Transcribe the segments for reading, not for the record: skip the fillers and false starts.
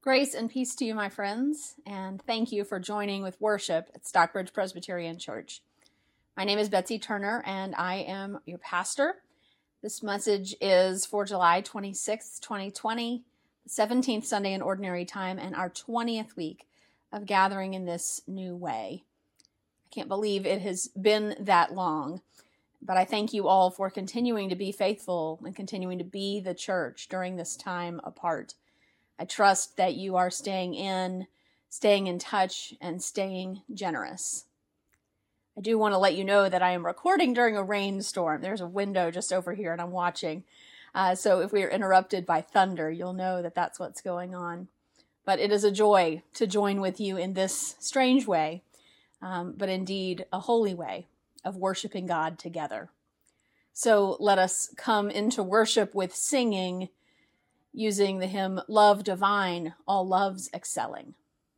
Grace and peace to you, my friends, and thank you for joining with worship at Stockbridge Presbyterian Church. My name is Betsy Turner, and I am your pastor. This message is for July 26th, 2020, the 17th Sunday in Ordinary Time, and our 20th week of gathering in this new way. I can't believe it has been that long, but I thank you all for continuing to be faithful and continuing to be the church during this time apart. I trust that you are staying in touch, and staying generous. I do want to let you know that I am recording during a rainstorm. There's a window just over here, and I'm watching. So if we are interrupted by thunder, you'll know that that's what's going on. But it is a joy to join with you in this strange way, but indeed a holy way of worshiping God together. So let us come into worship with singing, using the hymn, Love Divine, All Loves Excelling.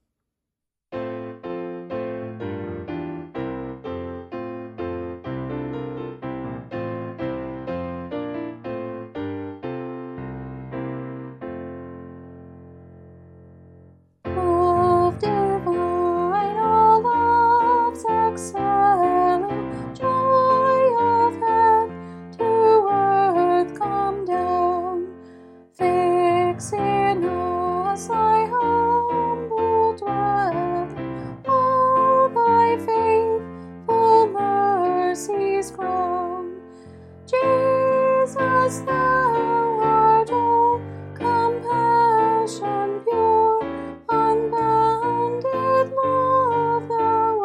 Love divine, all loves excelling, joy of heaven to earth come down. Fix in us thy humble dwelling, all thy faithful mercies crown. Jesus, thou art all compassion pure, unbounded love thou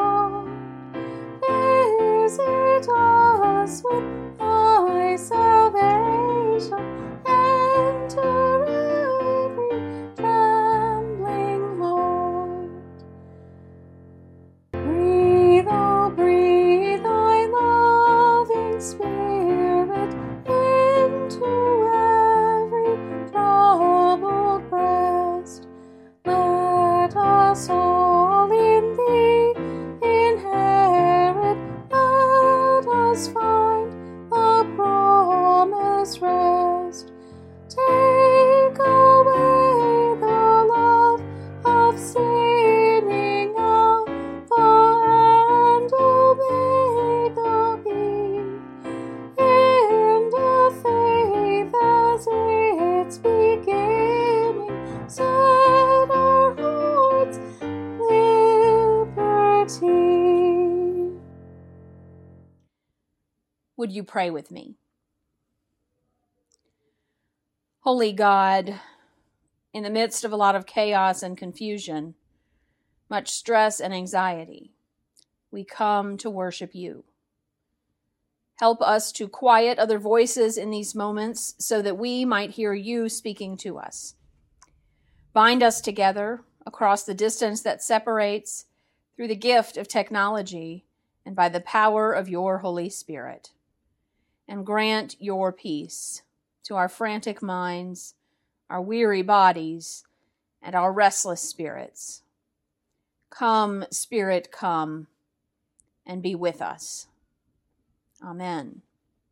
art. Visit us with thy salvation, enter every trembling heart. Breathe, oh breathe thy loving Spirit into every troubled breast. Let us all in thee inherit, let us find the promised rest. Take away the love of sinning Alpha and Omega be, in the faith as its beginning, set our hearts liberty. Would you pray with me? Holy God, in the midst of a lot of chaos and confusion, much stress and anxiety, we come to worship you. Help us to quiet other voices in these moments so that we might hear you speaking to us. Bind us together across the distance that separates through the gift of technology and by the power of your Holy Spirit. And grant your peace to our frantic minds, our weary bodies, and our restless spirits. Come, Spirit, come, and be with us. Amen.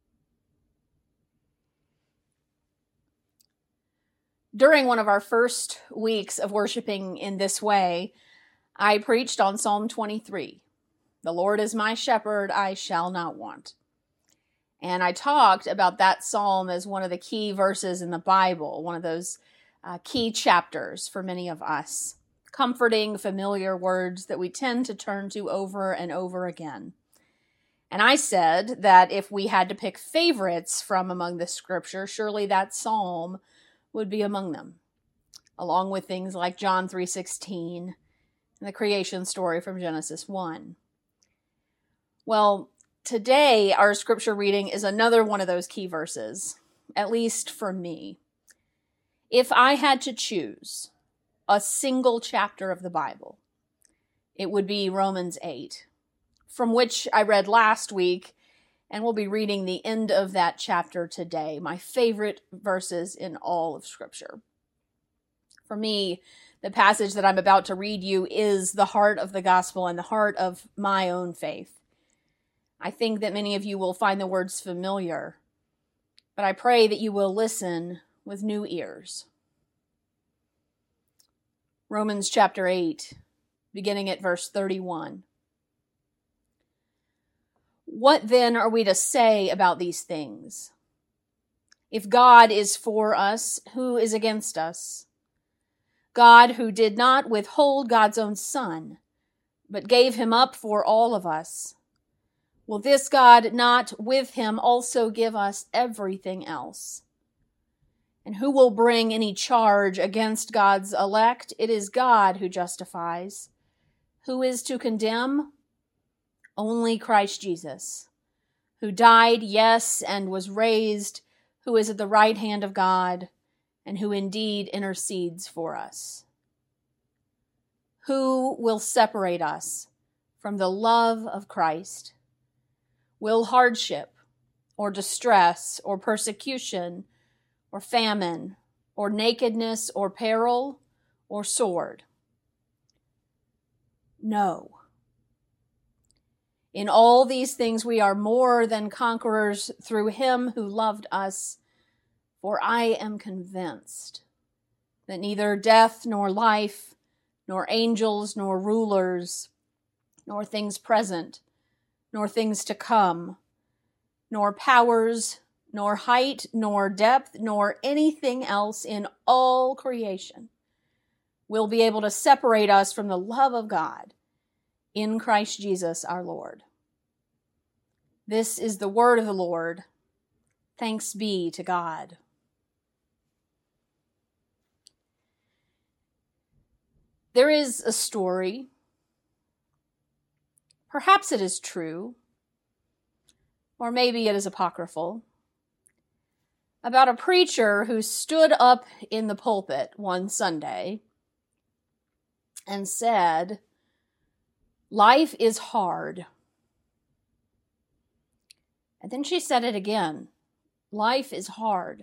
During one of our first weeks of worshiping in this way, I preached on Psalm 23. The Lord is my shepherd, I shall not want. And I talked about that psalm as one of the key verses in the Bible, one of those key chapters for many of us. Comforting, familiar words that we tend to turn to over and over again. And I said that if we had to pick favorites from among the scripture, surely that psalm would be among them, along with things like John 3:16 and the creation story from Genesis 1. Well, today our scripture reading is another one of those key verses, at least for me. If I had to choose a single chapter of the Bible, it would be Romans 8, from which I read last week, and we'll be reading the end of that chapter today, my favorite verses in all of Scripture. For me, the passage that I'm about to read you is the heart of the gospel and the heart of my own faith. I think that many of you will find the words familiar, but I pray that you will listen with new ears. Romans chapter 8, beginning at verse 31. What then are we to say about these things? If God is for us, who is against us? God, who did not withhold God's own Son, but gave him up for all of us, will this God not with him also give us everything else? And who will bring any charge against God's elect? It is God who justifies. Who is to condemn? Only Christ Jesus, who died, yes, and was raised, who is at the right hand of God, and who indeed intercedes for us. Who will separate us from the love of Christ? Will hardship, or distress, or persecution, or famine, or nakedness, or peril, or sword? No. In all these things we are more than conquerors through him who loved us. For I am convinced that neither death nor life, nor angels nor rulers, nor things present, nor things to come, nor powers, nor height, nor depth, nor anything else in all creation will be able to separate us from the love of God in Christ Jesus our Lord. This is the word of the Lord. Thanks be to God. There is a story, perhaps it is true, or maybe it is apocryphal, about a preacher who stood up in the pulpit one Sunday and said, "Life is hard." And then she said it again, "Life is hard."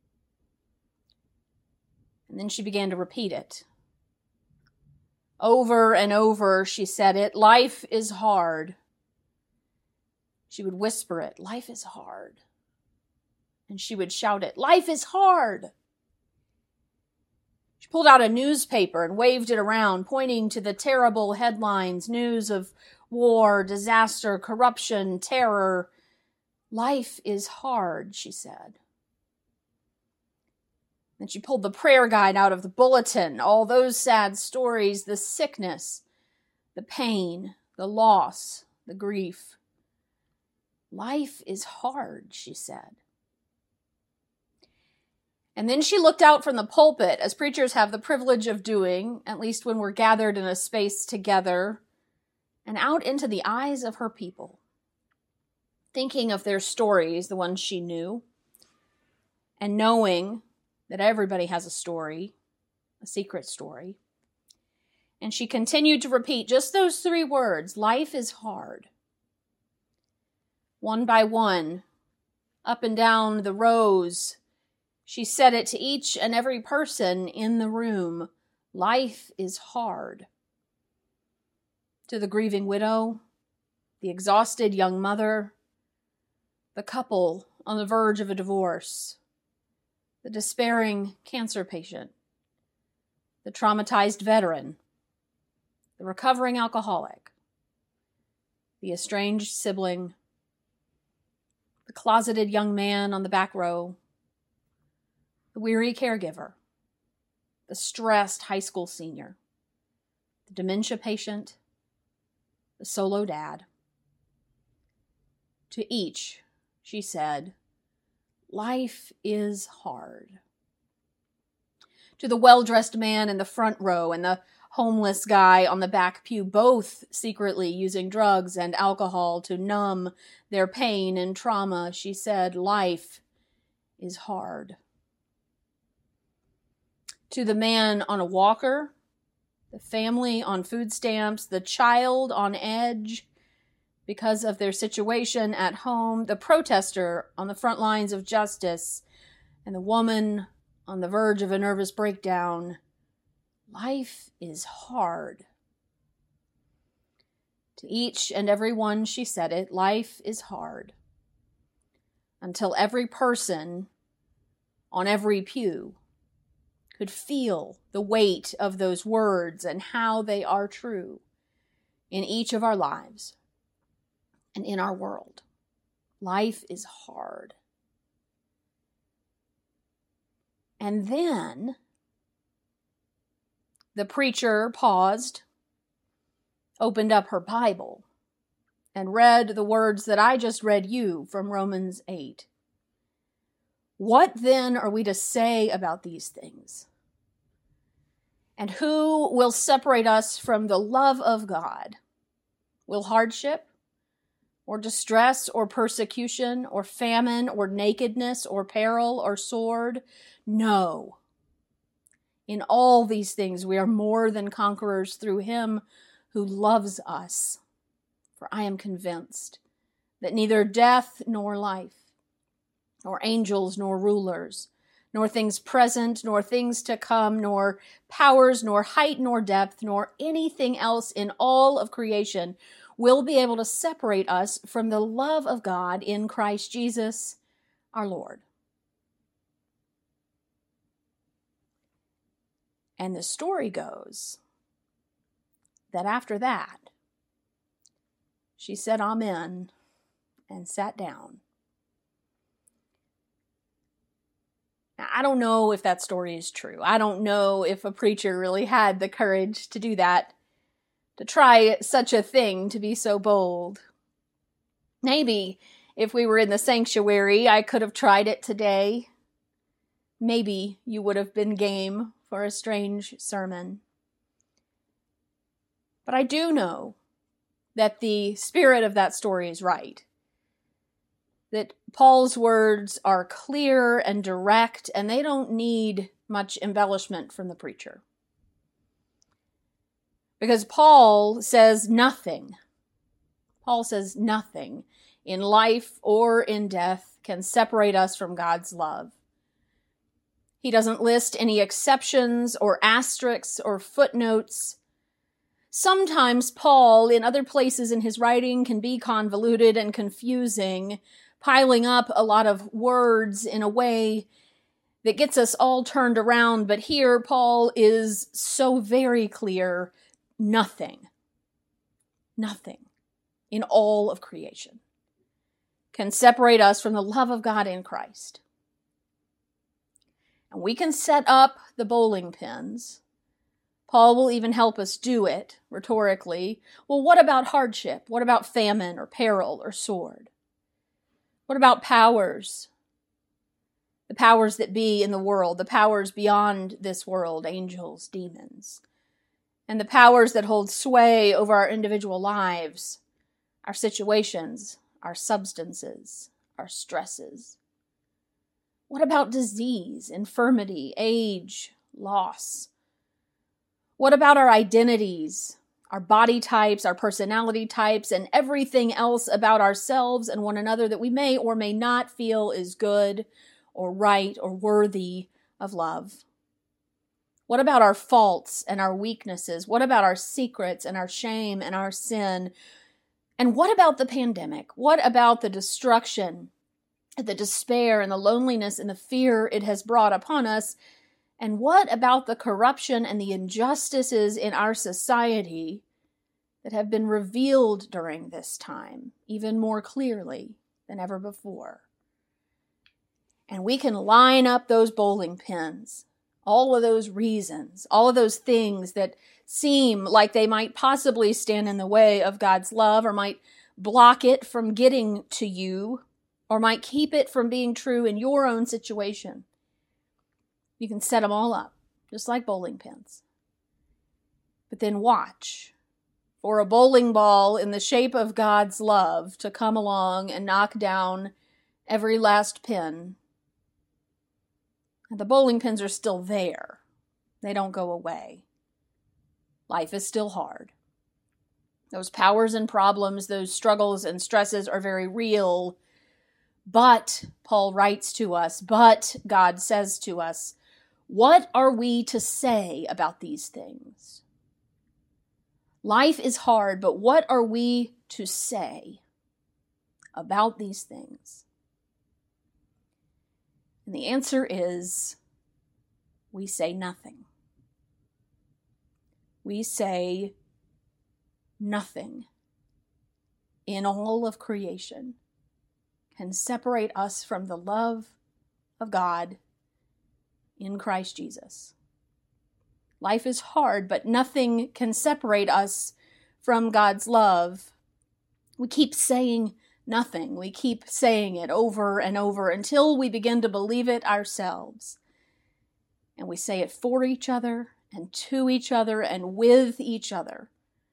And then she began to repeat it. Over and over she said it, "Life is hard." She would whisper it, "Life is hard." And she would shout it, "Life is hard." She pulled out a newspaper and waved it around, pointing to the terrible headlines, news of war, disaster, corruption, terror. "Life is hard," she said. Then she pulled the prayer guide out of the bulletin, all those sad stories, the sickness, the pain, the loss, the grief. "Life is hard," she said. And then she looked out from the pulpit, as preachers have the privilege of doing, at least when we're gathered in a space together, and out into the eyes of her people, thinking of their stories, the ones she knew, and knowing that everybody has a story, a secret story. And she continued to repeat just those three words, "Life is hard." One by one, up and down the rows, she said it to each and every person in the room. Life is hard. To the grieving widow, the exhausted young mother, the couple on the verge of a divorce, the despairing cancer patient, the traumatized veteran, the recovering alcoholic, the estranged sibling, the closeted young man on the back row, the weary caregiver, the stressed high school senior, the dementia patient, the solo dad. To each, she said, "Life is hard." To the well-dressed man in the front row and the homeless guy on the back pew, both secretly using drugs and alcohol to numb their pain and trauma, she said, "Life is hard." To the man on a walker, the family on food stamps, the child on edge because of their situation at home, the protester on the front lines of justice, and the woman on the verge of a nervous breakdown, life is hard. To each and every one she said it, life is hard. Until every person on every pew could feel the weight of those words and how they are true in each of our lives and in our world. Life is hard. And then the preacher paused, opened up her Bible, and read the words that I just read you from Romans 8. What then are we to say about these things? And who will separate us from the love of God? Will hardship, or distress, or persecution, or famine, or nakedness, or peril, or sword? No. In all these things we are more than conquerors through him who loves us. For I am convinced that neither death nor life, nor angels nor rulers, nor things present, nor things to come, nor powers, nor height, nor depth, nor anything else in all of creation will be able to separate us from the love of God in Christ Jesus our Lord. And the story goes that after that, she said amen and sat down. Now, I don't know if that story is true. I don't know if a preacher really had the courage to do that, to try such a thing, to be so bold. Maybe if we were in the sanctuary, I could have tried it today. Maybe you would have been game for a strange sermon. But I do know that the spirit of that story is right. That Paul's words are clear and direct, and they don't need much embellishment from the preacher. Because Paul says nothing. Paul says nothing in life or in death can separate us from God's love. He doesn't list any exceptions or asterisks or footnotes. Sometimes Paul, in other places in his writing, can be convoluted and confusing, piling up a lot of words in a way that gets us all turned around. But here, Paul is so very clear. Nothing in all of creation can separate us from the love of God in Christ. And we can set up the bowling pins. Paul will even help us do it rhetorically. Well, what about hardship? What about famine or peril or sword? What about powers? The powers that be in the world, the powers beyond this world, angels, demons, and the powers that hold sway over our individual lives, our situations, our substances, our stresses. What about disease, infirmity, age, loss? What about our identities, our body types, our personality types, and everything else about ourselves and one another that we may or may not feel is good or right or worthy of love? What about our faults and our weaknesses? What about our secrets and our shame and our sin? And what about the pandemic? What about the destruction, the despair, and the loneliness and the fear it has brought upon us? And what about the corruption and the injustices in our society that have been revealed during this time, even more clearly than ever before? And we can line up those bowling pins, all of those reasons, all of those things that seem like they might possibly stand in the way of God's love, or might block it from getting to you, or might keep it from being true in your own situation. You can set them all up, just like bowling pins. But then watch for a bowling ball in the shape of God's love to come along and knock down every last pin. And the bowling pins are still there. They don't go away. Life is still hard. Those powers and problems, those struggles and stresses are very real. But, Paul writes to us, but God says to us, what are we to say about these things? Life is hard, but what are we to say about these things? And the answer is we say nothing. We say nothing in all of creation can separate us from the love of God in Christ Jesus. Life is hard, but nothing can separate us from God's love. We keep saying nothing. We keep saying it over and over until we begin to believe it ourselves. And we say it for each other and to each other and with each other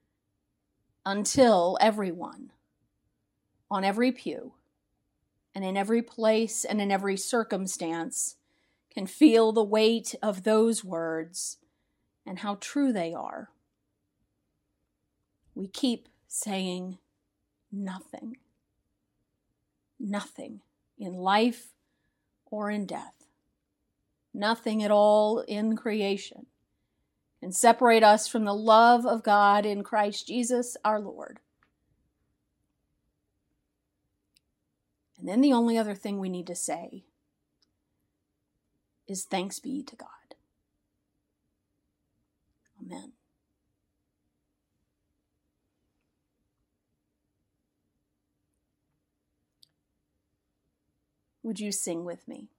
until everyone on every pew and in every place and in every circumstance can feel the weight of those words and how true they are. We keep saying nothing. Nothing in life or in death. Nothing at all in creation can separate us from the love of God in Christ Jesus our Lord. And then the only other thing we need to say is thanks be to God. Amen. Would you sing with me?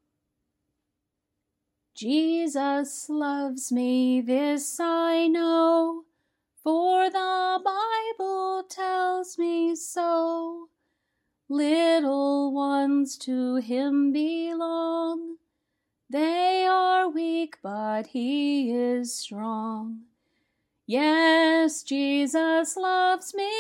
Jesus loves me, this I know, for the Bible tells me so. Little ones to him belong. They are weak, but he is strong. Yes, Jesus loves me.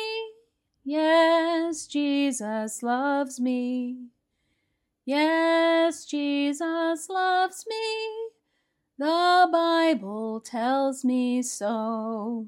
Yes, Jesus loves me. Yes, Jesus loves me. The Bible tells me so.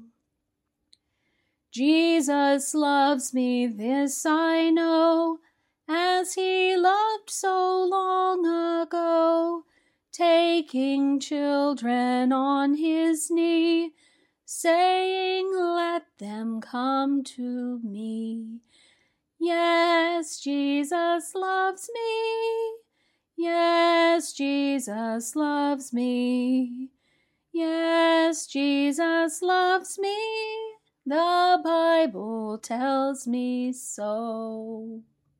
Jesus loves me, this I know, as he loved so long ago, taking children on his knee, saying, let them come to me. Yes, Jesus loves me. Yes, Jesus loves me. Yes, Jesus loves me. The Bible tells me so.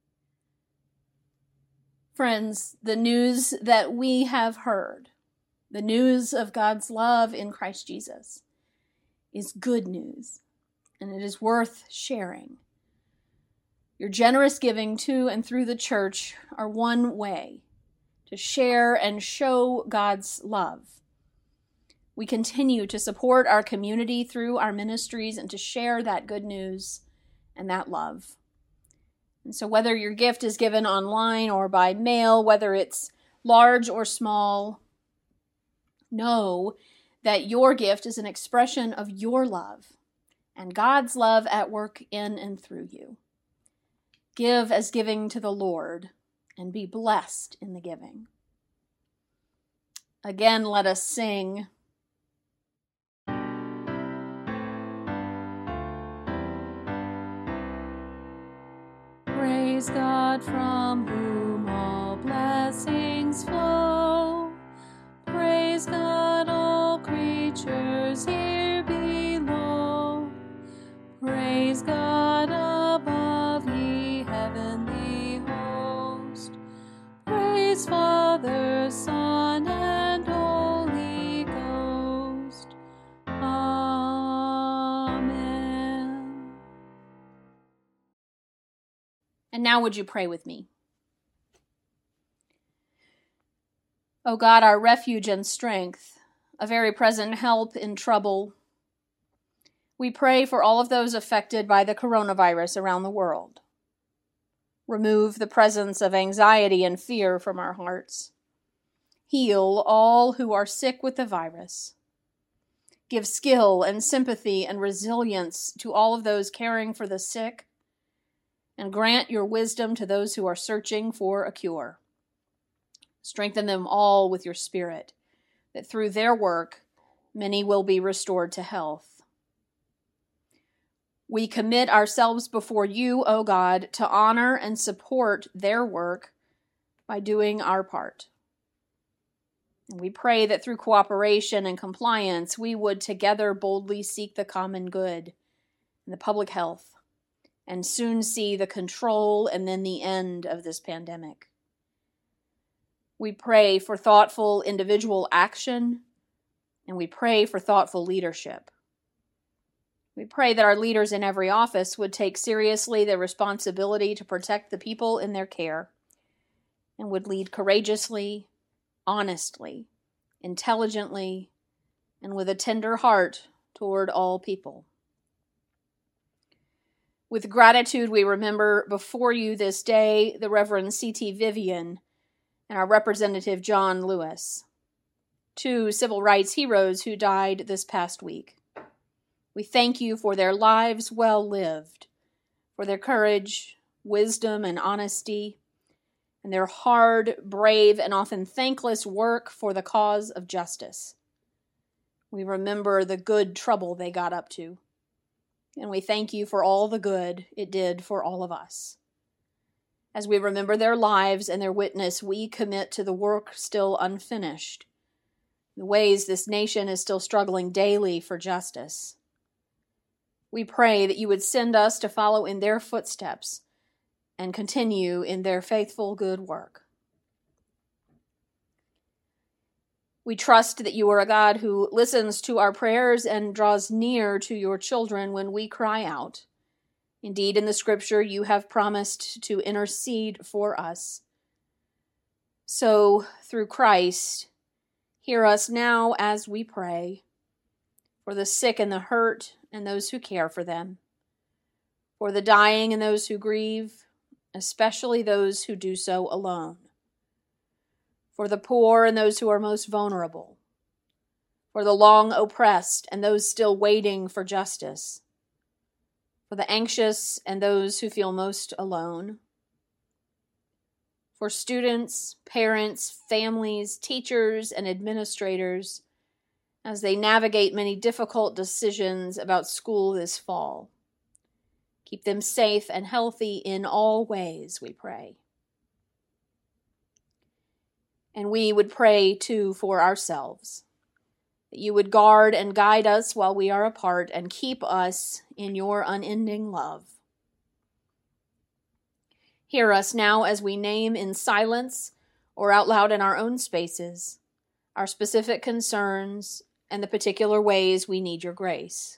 Friends, the news that we have heard, the news of God's love in Christ Jesus, is good news, and it is worth sharing. Your generous giving to and through the church are one way to share and show God's love. We continue to support our community through our ministries and to share that good news and that love. And so whether your gift is given online or by mail, whether it's large or small, know that your gift is an expression of your love and God's love at work in and through you. Give as giving to the Lord and be blessed in the giving. Again, let us sing. Praise God from whom all blessings flow. Praise God, all creatures here below. Praise God above, ye heavenly host. Praise Father, Son, and Holy Ghost. Amen. And now would you pray with me? O God, our refuge and strength, a very present help in trouble, we pray for all of those affected by the coronavirus around the world. Remove the presence of anxiety and fear from our hearts. Heal all who are sick with the virus. Give skill and sympathy and resilience to all of those caring for the sick, and grant your wisdom to those who are searching for a cure. Strengthen them all with your Spirit, that through their work, many will be restored to health. We commit ourselves before you, O God, to honor and support their work by doing our part. And we pray that through cooperation and compliance, we would together boldly seek the common good and the public health, and soon see the control and then the end of this pandemic. We pray for thoughtful individual action, and we pray for thoughtful leadership. We pray that our leaders in every office would take seriously their responsibility to protect the people in their care, and would lead courageously, honestly, intelligently, and with a tender heart toward all people. With gratitude, we remember before you this day the Reverend C.T. Vivian and our Representative John Lewis, two civil rights heroes who died this past week. We thank you for their lives well lived, for their courage, wisdom, and honesty, and their hard, brave, and often thankless work for the cause of justice. We remember the good trouble they got up to, and we thank you for all the good it did for all of us. As we remember their lives and their witness, we commit to the work still unfinished, the ways this nation is still struggling daily for justice. We pray that you would send us to follow in their footsteps and continue in their faithful good work. We trust that you are a God who listens to our prayers and draws near to your children when we cry out. Indeed, in the scripture, you have promised to intercede for us. So, through Christ, hear us now as we pray for the sick and the hurt and those who care for them, for the dying and those who grieve, especially those who do so alone, for the poor and those who are most vulnerable, for the long oppressed and those still waiting for justice, for the anxious and those who feel most alone, for students, parents, families, teachers, and administrators as they navigate many difficult decisions about school this fall. Keep them safe and healthy in all ways, we pray. And we would pray, too, for ourselves, that you would guard and guide us while we are apart and keep us in your unending love. Hear us now as we name in silence or out loud in our own spaces our specific concerns and the particular ways we need your grace.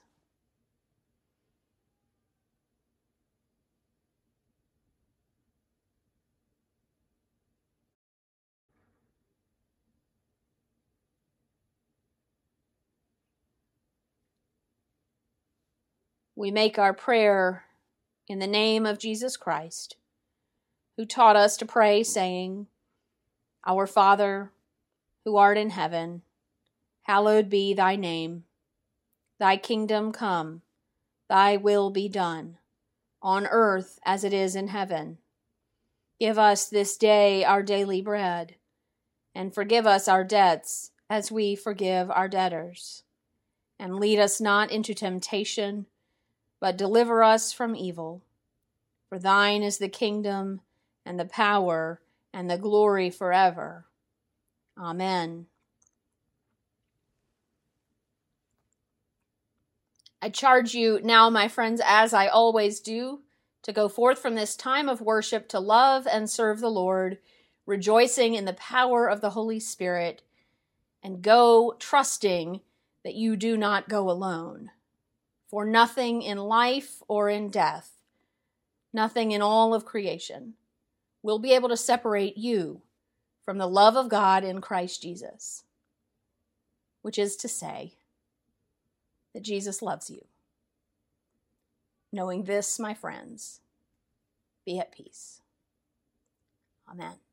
We make our prayer in the name of Jesus Christ, who taught us to pray, saying, Our Father, who art in heaven, hallowed be thy name. Thy kingdom come, thy will be done, on earth as it is in heaven. Give us this day our daily bread, and forgive us our debts as we forgive our debtors. And lead us not into temptation, but deliver us from evil. For thine is the kingdom, and the power, and the glory forever. Amen. I charge you now, my friends, as I always do, to go forth from this time of worship to love and serve the Lord, rejoicing in the power of the Holy Spirit, and go trusting that you do not go alone. For nothing in life or in death, nothing in all of creation, will be able to separate you from the love of God in Christ Jesus, which is to say that Jesus loves you. Knowing this, my friends, be at peace. Amen.